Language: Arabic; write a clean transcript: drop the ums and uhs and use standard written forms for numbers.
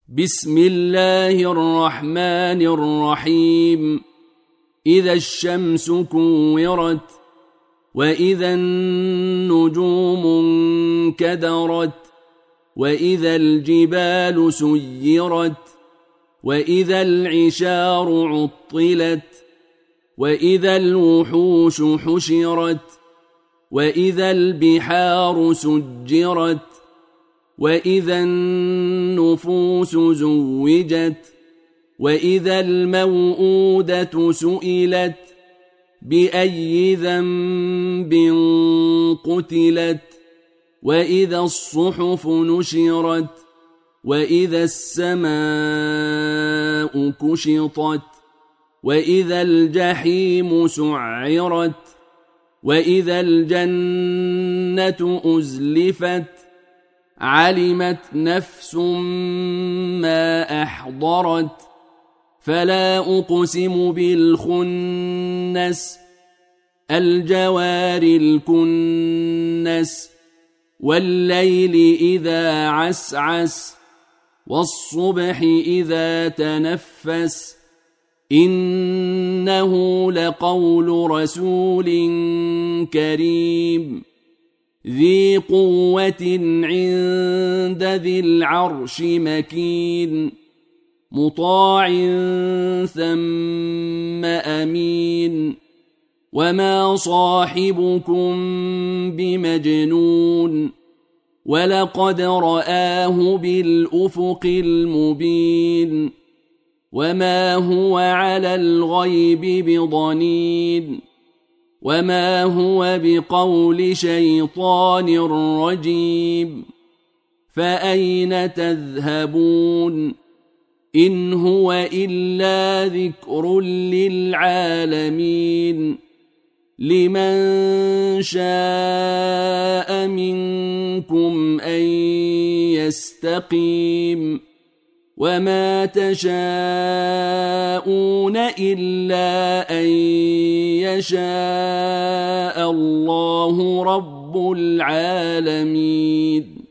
بسم الله الرحمن الرحيم. إذا الشمس كورت وإذا النجوم انكدرت وإذا الجبال سيرت وإذا العشار عطلت وإذا الوحوش حشرت وإذا البحار سجرت وإذا النفوس زوجت وإذا الموءودة سئلت بأي ذنب قتلت وإذا الصحف نشرت وإذا السماء كشطت وإذا الجحيم سعرت وإذا الجنة أزلفت علمت نفس ما أحضرت فلا أقسم بالخنس الجوار الكنس والليل إذا عسعس والصبح إذا تنفس إنه لقول رسول كريم ذي قوة عند ذي العرش مكين مطاع ثم أمين وما صاحبكم بمجنون ولقد رآه بالأفق المبين وما هو على الغيب بضنين وما هو بقول شيطان رجيم فأين تذهبون إن هو إلا ذكر للعالمين لمن شاء منكم أن يستقيم وما تشاءون إلا أن يشاء الله رب العالمين.